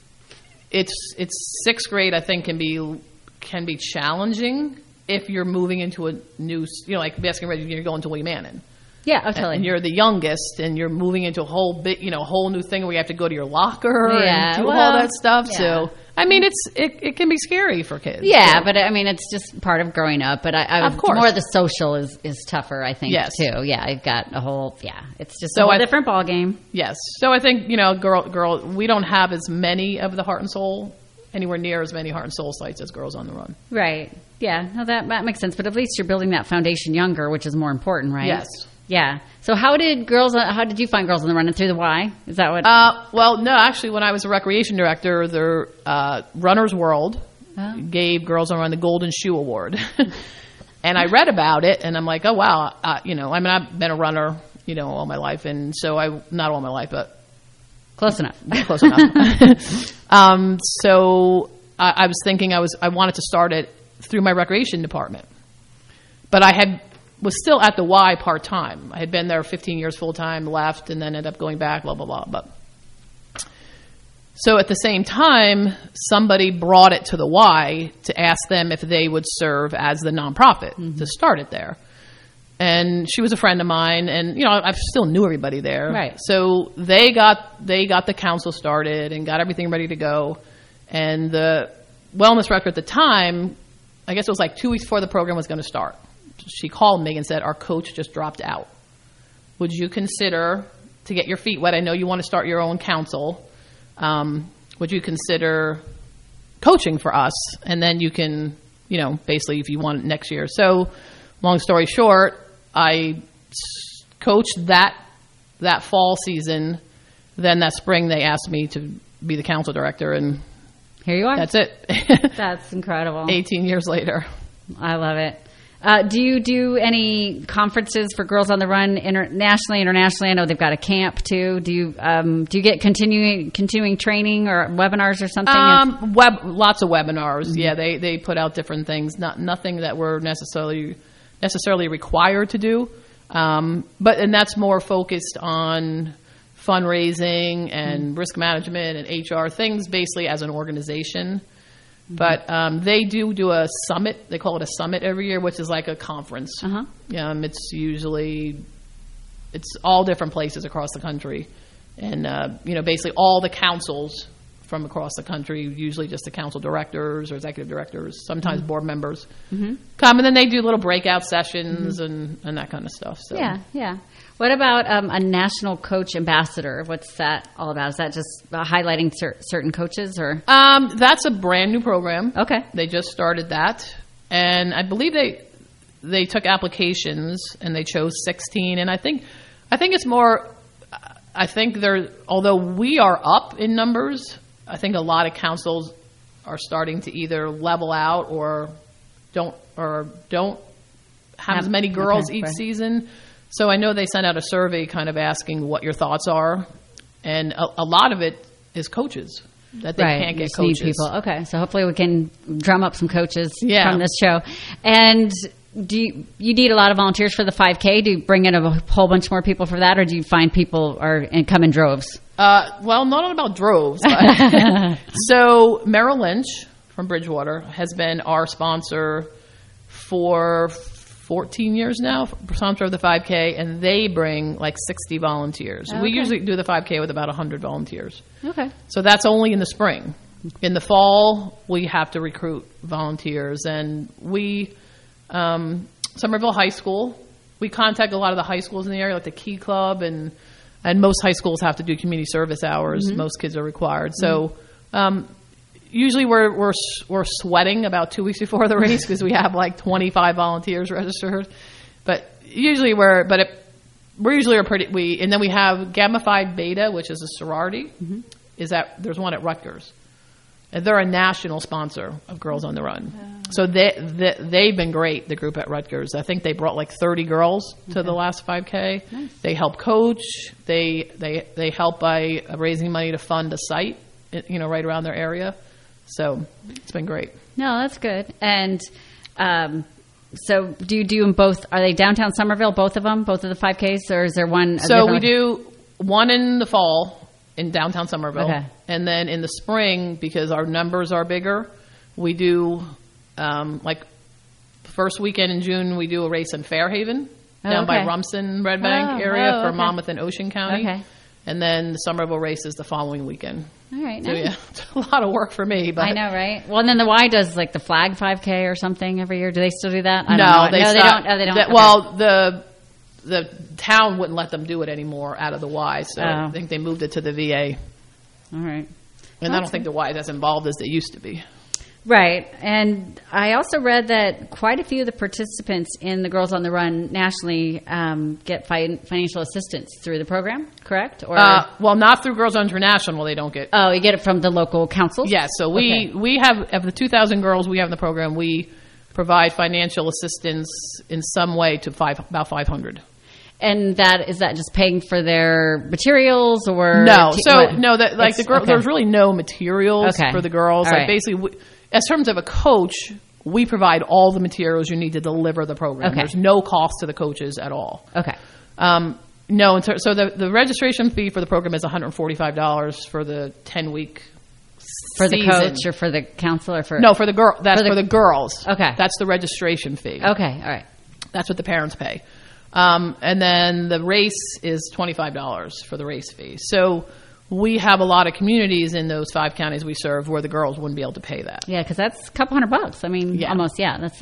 it's 6th grade. I think can be challenging if you're moving into a new, like basket ready, you're going to William Manning. Yeah, totally. And you're the youngest, and you're moving into a whole new thing where you have to go to your locker and do all that stuff. Yeah. So, I mean, it can be scary for kids. Yeah, but I mean, it's just part of growing up. But of course, more the social is tougher, I think, too. Yeah, I've got a whole, it's just a different ball game. Yes. So I think, girl, we don't have as many of the Heart and Soul, anywhere near as many Heart and Soul sites as Girls on the Run. Right. Yeah, no, that makes sense. But at least you're building that foundation younger, which is more important, right? Yes. Yeah. So how did you find Girls on the Run? Through the Y? Is that what? Well, no, actually, when I was a recreation director, the Runner's World gave Girls on the Run the Golden Shoe Award. And I read about it, and I'm like, oh, wow. I've been a runner, all my life. And so not all my life, but close enough. Close enough. So I was thinking I wanted to start it through my recreation department. But I was still at the Y part-time. I had been there 15 years full-time, left, and then ended up going back, blah, blah, blah. But so at the same time, somebody brought it to the Y to ask them if they would serve as the nonprofit to start it there. And she was a friend of mine, and I still knew everybody there. Right. So they got the council started and got everything ready to go. And the wellness director at the time, I guess it was like 2 weeks before the program was going to start, she called me and said, our coach just dropped out. Would you consider, to get your feet wet, I know you want to start your own council, would you consider coaching for us? And then you can, basically if you want it next year. So long story short, I coached that fall season. Then that spring they asked me to be the council director, and here you are. That's it. That's incredible. 18 years later. I love it. Do you do any conferences for Girls on the Run nationally, internationally? I know they've got a camp too. Do you get continuing training or webinars or something? Lots of webinars. Mm-hmm. Yeah, they put out different things. Nothing that we're necessarily required to do. And that's more focused on fundraising and risk management and HR things, basically as an organization. But they do a summit. They call it a summit every year, which is like a conference. Uh-huh. It's all different places across the country. And, basically all the councils from across the country, usually just the council directors or executive directors, sometimes board members, come. And then they do little breakout sessions and that kind of stuff. So. Yeah. What about a national coach ambassador? What's that all about? Is that just highlighting certain coaches, or? That's a brand new program. Okay. They just started that, and I believe they took applications and they chose 16. And I think it's more. I think although we are up in numbers, I think a lot of councils are starting to either level out or don't have as many girls each season. So I know they sent out a survey kind of asking what your thoughts are, and a lot of it is coaches that they can't get coaches. Need people. Okay, so hopefully we can drum up some coaches from this show. And do you need a lot of volunteers for the 5K? Do you bring in a whole bunch more people for that, or do you find people come in droves? Well, not about droves. But so Merrill Lynch from Bridgewater has been our sponsor for 14 years now, sponsor of the 5K, and they bring like 60 volunteers. We usually do the 5K with about 100 volunteers. Okay. So that's only in the spring. In the fall, we have to recruit volunteers, and Somerville High School, we contact a lot of the high schools in the area, like the Key Club, and most high schools have to do community service hours. Mm-hmm. Most kids are required. So usually we're sweating about 2 weeks before the race because we have like 25 volunteers registered. But usually and then we have Gamma Phi Beta, which is a sorority. Mm-hmm. There's one at Rutgers. And they're a national sponsor of Girls on the Run. So they've been great, the group at Rutgers. I think they brought like 30 girls to the last 5K. Nice. They help coach. They help by raising money to fund a site, right around their area. So it's been great. No, that's good. And so do you do them both? Are they downtown Somerville, both of them, both of the 5Ks, or is there one? So we do one in the fall in downtown Somerville. Okay. And then in the spring, because our numbers are bigger, we do, first weekend in June, we do a race in Fairhaven, down by Rumson, Red Bank area for Monmouth and Ocean County. Okay. And then the Somerville race is the following weekend. All right. So, nice. It's a lot of work for me. But I know, right? Well, and then the Y does like the Flag 5K or something every year. Do they still do that? They don't. They don't. Well, the town wouldn't let them do it anymore out of the Y, so I think they moved it to the VA. All right. And I don't think the Y is as involved as they used to be. Right. And I also read that quite a few of the participants in the Girls on the Run nationally get financial assistance through the program, correct? Or well, not through Girls International. They don't get. Oh, you get it from the local councils? Yes. Yeah, so we have, of the 2,000 girls we have in the program, we provide financial assistance in some way to about 500. And is that just paying for their materials or no? There's really no materials for the girls. All basically, as terms of a coach, we provide all the materials you need to deliver the program. Okay. There's no cost to the coaches at all. Okay. So the registration fee for the program is $145 for the 10-week for the coach or for the counselor for the girl. That's for the girls. Okay. That's the registration fee. Okay. All right. That's what the parents pay. And then the race is $25 for the race fee. So we have a lot of communities in those 5 counties we serve where the girls wouldn't be able to pay that. Yeah, because that's a couple $100. I mean, almost. Yeah, that's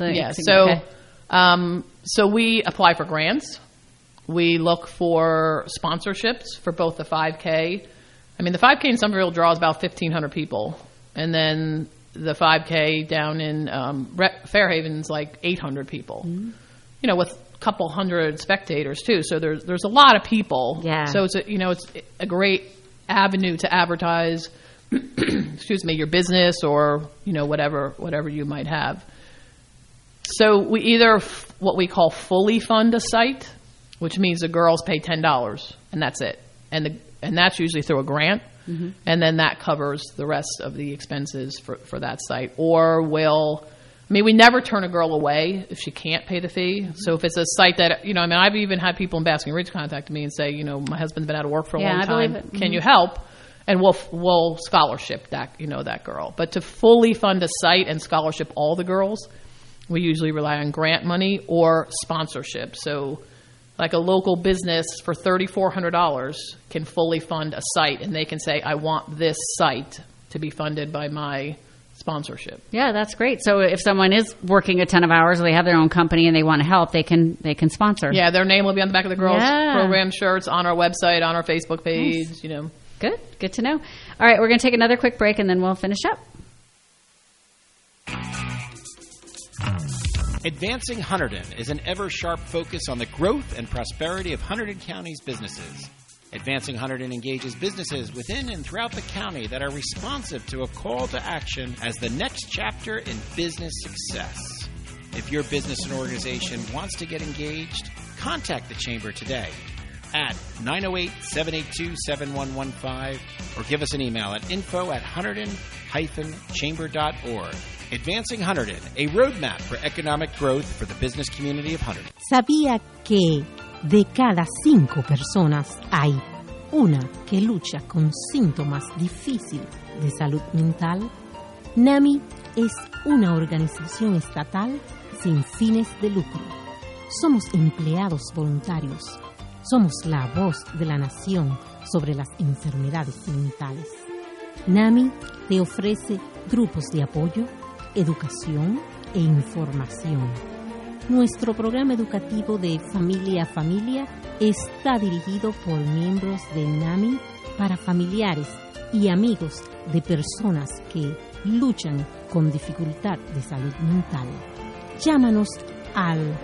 So we apply for grants. We look for sponsorships for both the 5K. I mean, the 5K in Somerville draws about 1,500 people, and then the 5K down in Fairhaven's like 800 people. Mm-hmm. With couple hundred spectators too, so there's a lot of people. Yeah. So it's a great avenue to advertise your business or whatever you might have. So we either what we call fully fund a site, which means the girls pay $10 and that's it, and that's usually through a grant. Mm-hmm. And then that covers the rest of the expenses for that site. Or we never turn a girl away if she can't pay the fee. Mm-hmm. So if it's a site that, I've even had people in Basking Ridge contact me and say, my husband's been out of work for a long time. Mm-hmm. Can you help? And we'll scholarship that girl. But to fully fund a site and scholarship all the girls, we usually rely on grant money or sponsorship. So like a local business for $3,400 can fully fund a site, and they can say, I want this site to be funded by my sponsorship. Yeah, that's great. So if someone is working a ton of hours or they have their own company and they want to help, they can sponsor. Yeah, their name will be on the back of the girls' program shirts, on our website, on our Facebook page. Nice. Good to know. All right, we're going to take another quick break and then we'll finish up. Advancing Hunterdon is an ever-sharp focus on the growth and prosperity of Hunterdon County's businesses. Advancing Hunterdon engages businesses within and throughout the county that are responsive to a call to action as the next chapter in business success. If your business and organization wants to get engaged, contact the Chamber today at 908-782-7115 or give us an email at info@hunterdon-chamber.org. Advancing Hunterdon, a roadmap for economic growth for the business community of Hunterdon. ¿Sabía que de cada 5 personas hay una que lucha con síntomas difíciles de salud mental? NAMI es una organización estatal sin fines de lucro. Somos empleados voluntarios. Somos la voz de la nación sobre las enfermedades mentales. NAMI te ofrece grupos de apoyo, educación e información. Nuestro programa educativo de familia a familia está dirigido por miembros de NAMI para familiares y amigos de personas que luchan con dificultad de salud mental. Llámanos al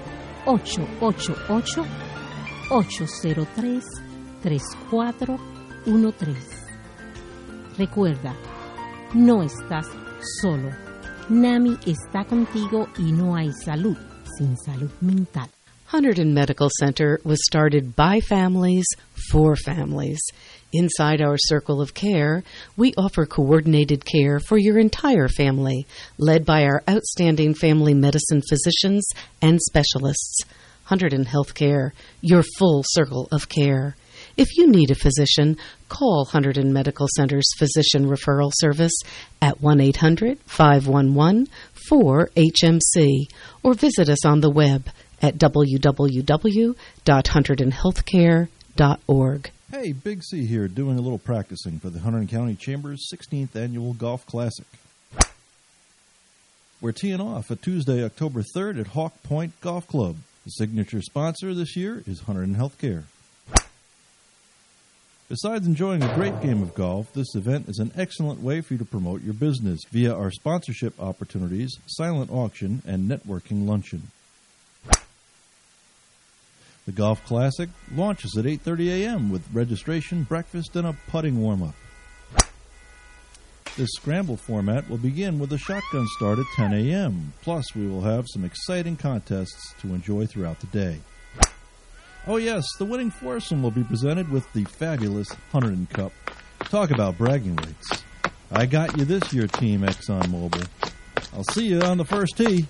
888-803-3413. Recuerda, no estás solo. NAMI está contigo y no hay salud sin salud mental. Hunterdon Medical Center was started by families for families. Inside our circle of care, we offer coordinated care for your entire family, led by our outstanding family medicine physicians and specialists. Hunterdon Healthcare, your full circle of care. If you need a physician, call Hunterdon Medical Center's Physician Referral Service at 1-800-511-4HMC or visit us on the web at www.hunterdonhealthcare.org. Hey, Big C here, doing a little practicing for the Hunterdon County Chamber's 16th Annual Golf Classic. We're teeing off at Tuesday, October 3rd at Hawk Point Golf Club. The signature sponsor this year is Hunterdon Healthcare. Besides enjoying a great game of golf, this event is an excellent way for you to promote your business via our sponsorship opportunities, silent auction, and networking luncheon. The Golf Classic launches at 8:30 a.m. with registration, breakfast, and a putting warm-up. This scramble format will begin with a shotgun start at 10 a.m. Plus, we will have some exciting contests to enjoy throughout the day. Oh yes, the winning foursome will be presented with the fabulous Hunterdon Cup. Talk about bragging rights. I got you this year, Team ExxonMobil. I'll see you on the first tee.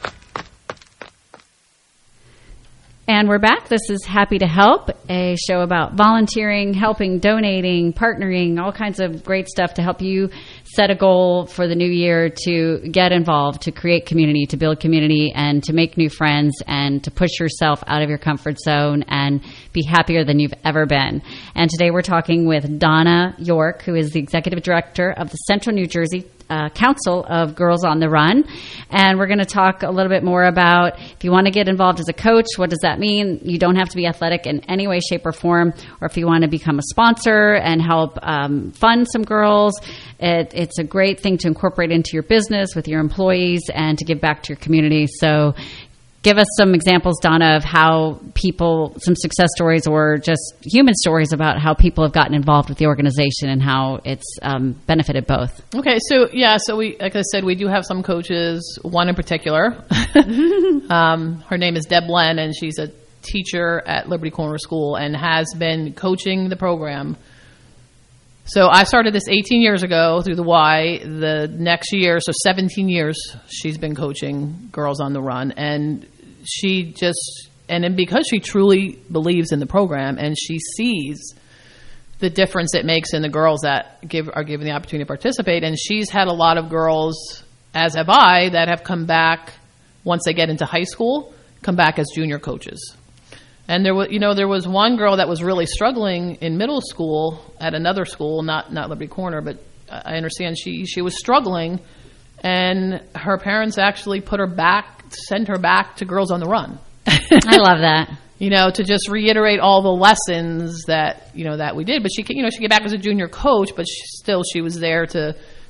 And we're back. This is Happy to Help, a show about volunteering, helping, donating, partnering, all kinds of great stuff to help you set a goal for the new year to get involved, to create community, to build community, and to make new friends, and to push yourself out of your comfort zone and be happier than you've ever been. And today we're talking with Donna York, who is the Executive Director of the Central New Jersey Council of Girls on the Run. And we're going to talk a little bit more about if you want to get involved as a coach, what does that mean? You don't have to be athletic in any way, shape, or form. Or if you want to become a sponsor and help fund some girls, it's a great thing to incorporate into your business with your employees and to give back to your community. So give us some examples, Donna, of how people, some success stories or just human stories about how people have gotten involved with the organization and how it's benefited both. Okay, so we, like I said, we do have some coaches, one in particular. Her name is Deb Len, and she's a teacher at Liberty Corner School and has been coaching the program. So I started this 18 years ago through the Y. The next year, so 17 years, she's been coaching Girls on the Run. And then because she truly believes in the program and she sees the difference it makes in the girls that are given the opportunity to participate. And she's had a lot of girls, as have I, that have come back once they get into high school, come back as junior coaches. And there was one girl that was really struggling in middle school at another school, not Liberty Corner, but I understand she was struggling, and her parents actually sent her back to Girls on the Run. I love that. To just reiterate all the lessons that we did. But she came back as a junior coach, but she was there to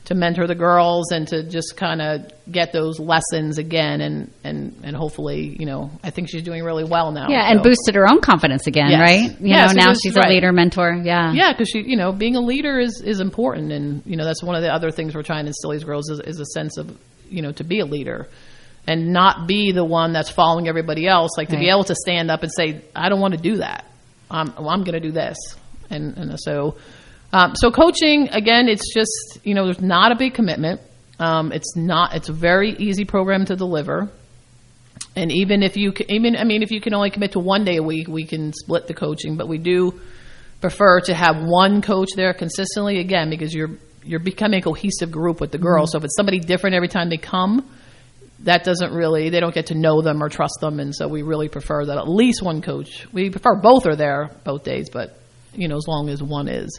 mentor the girls and to just kind of get those lessons again. And hopefully, I think she's doing really well now. Yeah, and boosted her own confidence again, Yes. right? Yes, Now it is, she's a right. leader, mentor. Yeah. Yeah, because she, being a leader is important. And, that's one of the other things we're trying to instill these girls is a sense of, to be a leader and not be the one that's following everybody else. Like to be able to stand up and say, I don't want to do that. I'm going to do this. And so coaching, again, it's just, there's not a big commitment. It's a very easy program to deliver. And if you can only commit to 1 day a week, we can split the coaching, but we do prefer to have one coach there consistently, again, because you're becoming a cohesive group with the girls. So if it's somebody different every time they come, they don't get to know them or trust them. And so we really prefer that at least one coach. We prefer both are there both days, but as long as one is.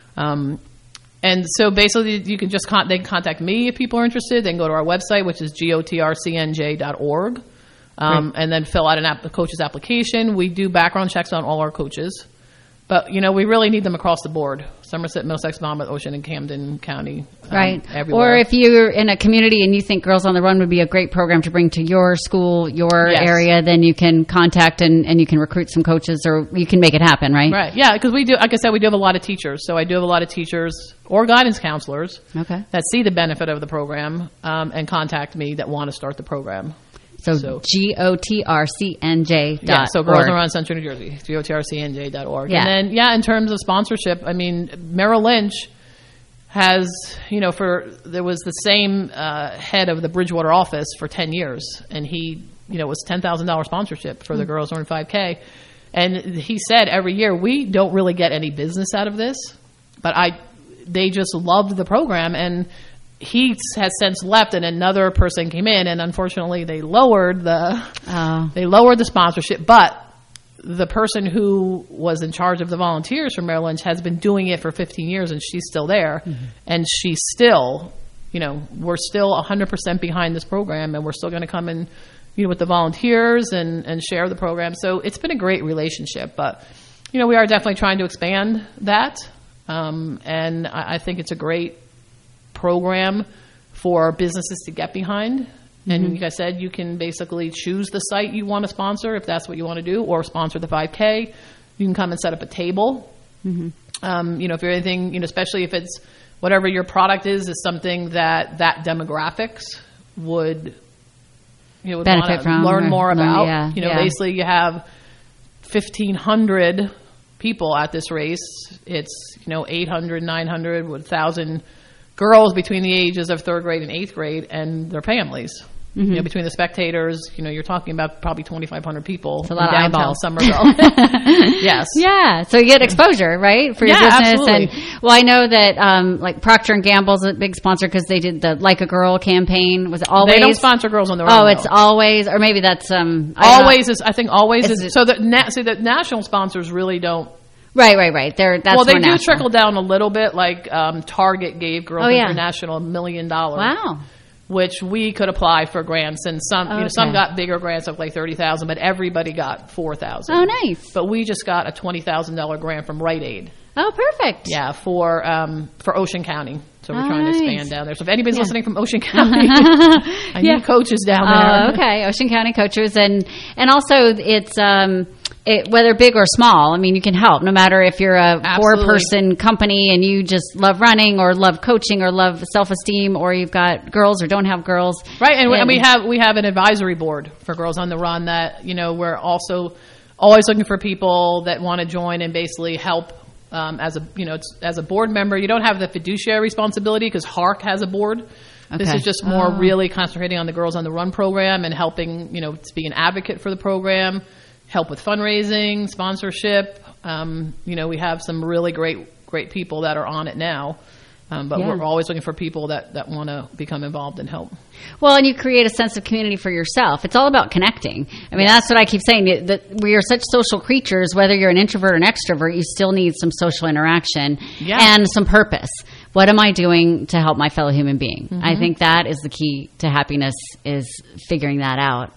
And so basically you can just they can contact me if people are interested. They can go to our website, which is gotrcnj.org, and then fill out a coach's application. We do background checks on all our coaches. But, we really need them across the board. Somerset, Middlesex, Monmouth, Ocean, and Camden County. Right. Everywhere. Or if you're in a community and you think Girls on the Run would be a great program to bring to your school, your area, then you can contact and you can recruit some coaches or you can make it happen, right? Right. Yeah, because we do, like I said, we do have a lot of teachers. So I do have a lot of teachers or guidance counselors that see the benefit of the program and contact me that want to start the program. So GOTRCNJ.org. Yeah, so Girls Around Central New Jersey, GOTRCNJ.org. Yeah. And then, in terms of sponsorship, Merrill Lynch has, there was the same head of the Bridgewater office for 10 years, and he, was $10,000 sponsorship for the Girls Run 5K. And he said every year, we don't really get any business out of this, but they just loved the program, and he has since left, and another person came in, and unfortunately, they lowered the sponsorship. But the person who was in charge of the volunteers from Merrill Lynch has been doing it for 15 years, and she's still there, and she's still, we're still 100% behind this program, and we're still going to come in, with the volunteers and share the program. So it's been a great relationship, but we are definitely trying to expand that, and I think it's a great program for businesses to get behind. And like I said, you can basically choose the site you want to sponsor if that's what you want to do, or sponsor the 5K. You can come and set up a table. If you're anything, especially if it's whatever your product is something that demographics would benefit from, learn more about. Basically you have 1,500 people at this race. It's 800, 900, 1,000 girls between the ages of 3rd grade and 8th grade and their families. Between the spectators, you're talking about probably 2,500 people. It's a lot in of downtown eyeballs. Somerville. Yes. Yeah. So you get exposure, right, for your business. Absolutely. And I know that like Procter and Gamble's a big sponsor because they did the Like a Girl campaign. Was it always? They don't sponsor Girls on the Run. Oh, it's always, or maybe that's always is. I think always is. So the national sponsors really don't. Right. That's they do national. trickle down a little bit. Like Target gave Girls International $1 million. Wow. Which we could apply for grants, and some some got bigger grants of like $30,000, but everybody got $4,000. Oh, nice! But we just got a $20,000 grant from Rite Aid. Oh, perfect! Yeah, for Ocean County. So we're trying to expand down there. So if anybody's listening from Ocean County, I need coaches down there. Okay, Ocean County coaches, and also it's whether big or small. You can help no matter if you're a 4-person company and you just love running or love coaching or love self-esteem, or you've got girls or don't have girls. Right, and we have an advisory board for Girls on the Run that we're also always looking for people that want to join and basically help. As a board member, you don't have the fiduciary responsibility because HARC has a board. Okay. This is just more really concentrating on the Girls on the Run program and helping, to be an advocate for the program, help with fundraising, sponsorship. We have some really great people that are on it now. But we're always looking for people that want to become involved and help. Well, and you create a sense of community for yourself. It's all about connecting. That's what I keep saying, that we are such social creatures. Whether you're an introvert or an extrovert, you still need some social interaction and some purpose. What am I doing to help my fellow human being? I think that is the key to happiness, is figuring that out.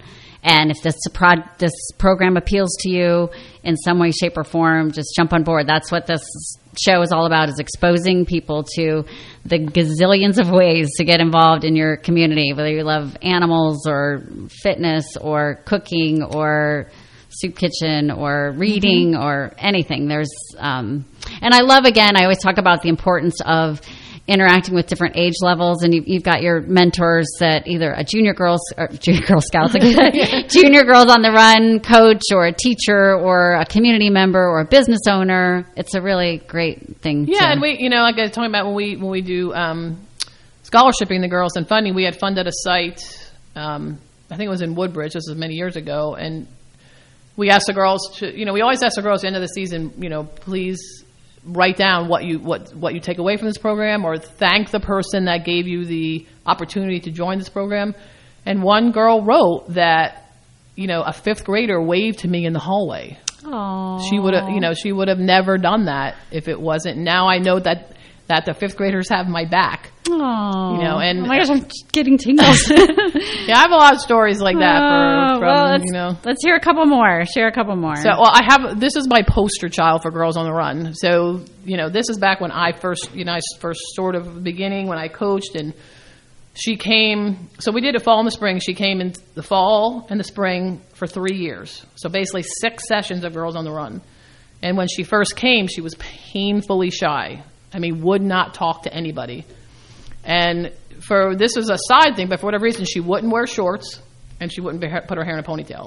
And if this program appeals to you in some way, shape, or form, just jump on board. That's what this show is all about, is exposing people to the gazillions of ways to get involved in your community, whether you love animals or fitness or cooking or soup kitchen or reading or anything. There's and I love, again, I always talk about the importance of interacting with different age levels, and you've got your mentors that either a junior Girl Scouts, junior Girls on the Run coach, or a teacher, or a community member, or a business owner. It's a really great thing. Yeah, and we, like I was talking about when we do scholarshiping the girls and funding, we had funded a site. I think it was in Woodbridge. This was many years ago, and we asked the girls to, we always ask the girls at the end of the season, please write down what you take away from this program, or thank the person that gave you the opportunity to join this program. And one girl wrote that, a fifth grader waved to me in the hallway. Aww. She would have never done that if it wasn't. Now I know that the fifth graders have my back. Aww. And oh my gosh, I'm getting tingles. Yeah, I have a lot of stories like that. Let's hear a couple more. Share a couple more. So, this is my poster child for Girls on the Run. So, this is back when I first sort of beginning when I coached, and she came. So we did it fall and the spring. She came in the fall and the spring for 3 years. So basically 6 sessions of Girls on the Run. And when she first came, she was painfully shy. Would not talk to anybody. And this was a side thing, but for whatever reason, she wouldn't wear shorts, and she wouldn't put her hair in a ponytail.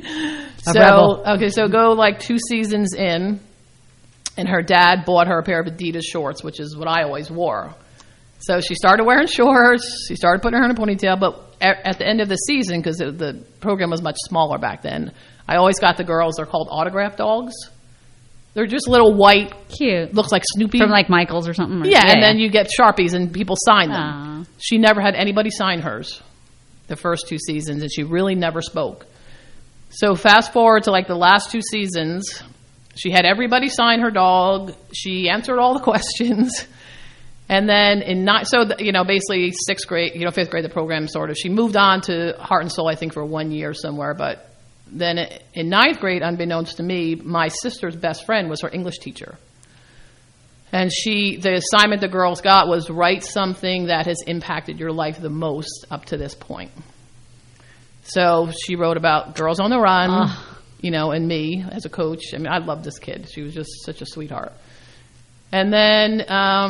So go like 2 seasons in, and her dad bought her a pair of Adidas shorts, which is what I always wore. So she started wearing shorts, she started putting her hair in a ponytail, but at the end of the season, because the program was much smaller back then, I always got the girls, they're called autograph dogs. They're just little white, cute, looks like Snoopy. From like Michael's or something? And then you get Sharpies and people sign them. Aww. She never had anybody sign hers the first 2 seasons, and she really never spoke. So fast forward to like the last 2 seasons, she had everybody sign her dog. She answered all the questions. And then basically 6th grade, 5th grade, the program sort of, she moved on to Heart and Soul, I think, for 1 year somewhere, but then in 9th grade, unbeknownst to me, my sister's best friend was her English teacher. And the assignment the girls got was write something that has impacted your life the most up to this point. So she wrote about Girls on the Run, and me as a coach. I love this kid. She was just such a sweetheart. And then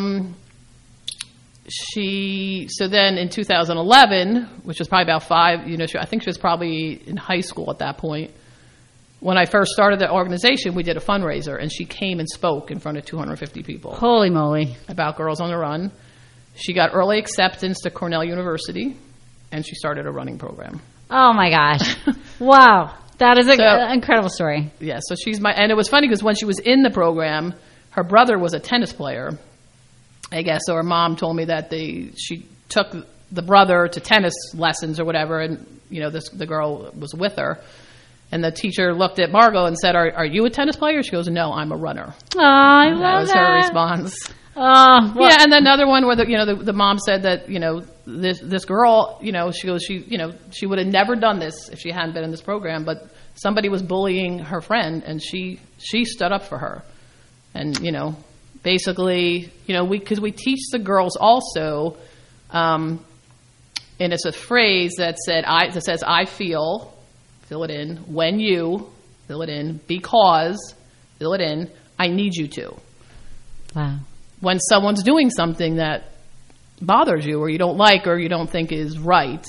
then in 2011, which was probably about 5, I think she was probably in high school at that point. When I first started the organization, we did a fundraiser, and she came and spoke in front of 250 people. Holy moly. About Girls on the Run. She got early acceptance to Cornell University, and she started a running program. Oh my gosh. Wow. That is an incredible story. Yeah, so and it was funny because when she was in the program, her brother was a tennis player, I guess. So her mom told me that she took the brother to tennis lessons or whatever, and the girl was with her, and the teacher looked at Margot and said, "Are you a tennis player?" She goes, "No, I'm a runner." Oh, I love that. That was her response. Oh, well. Yeah, and then another one where the mom said that this girl, she goes, she would have never done this if she hadn't been in this program, but somebody was bullying her friend, and she stood up for her, and basically, because we teach the girls also, and it's a phrase that says, I feel, fill it in, when you, fill it in, because, fill it in, I need you to. Wow. When someone's doing something that bothers you or you don't like or you don't think is right,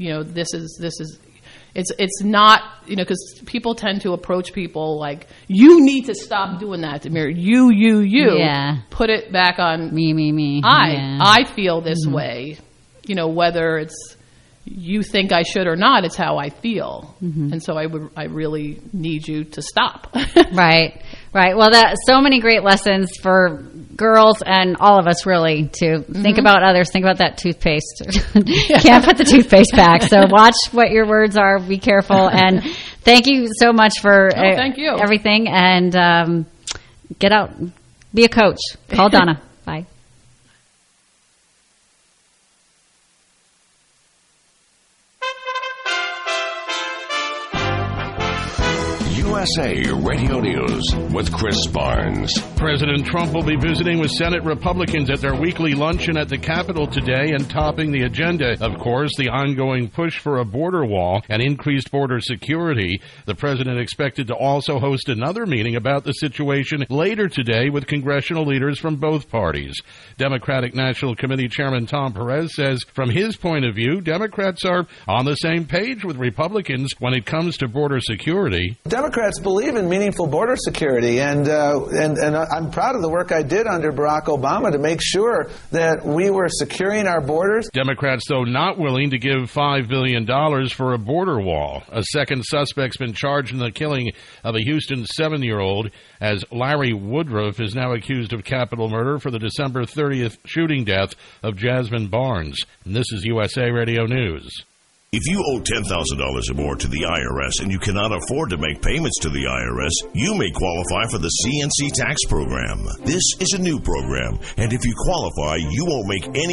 it's not, because people tend to approach people like, you need to stop doing that to me. You. Yeah. Put it back on me. I feel this way, whether it's you think I should or not, it's how I feel. Mm-hmm. And so I really need you to stop. Right. Well, so many great lessons for girls and all of us really to think about others, think about that toothpaste. Can't put the toothpaste back. So watch what your words are, be careful. And thank you so much for thank you. Everything. And get out, be a coach. Call Donna. Bye. USA Radio News with Chris Barnes. President Trump will be visiting with Senate Republicans at their weekly luncheon at the Capitol today, and topping the agenda, of course, the ongoing push for a border wall and increased border security. The president expected to also host another meeting about the situation later today with congressional leaders from both parties. Democratic National Committee Chairman Tom Perez says from his point of view, Democrats are on the same page with Republicans when it comes to border security. Democrats believe in meaningful border security, and I'm proud of the work I did under Barack Obama to make sure that we were securing our borders. Democrats, though, not willing to give $5 billion for a border wall. A second suspect's been charged in the killing of a Houston 7-year-old, as Larry Woodruff is now accused of capital murder for the December 30th shooting death of Jasmine Barnes. And this is USA Radio News. If you owe $10,000 or more to the IRS and you cannot afford to make payments to the IRS, you may qualify for the CNC tax program. This is a new program, and if you qualify, you won't make any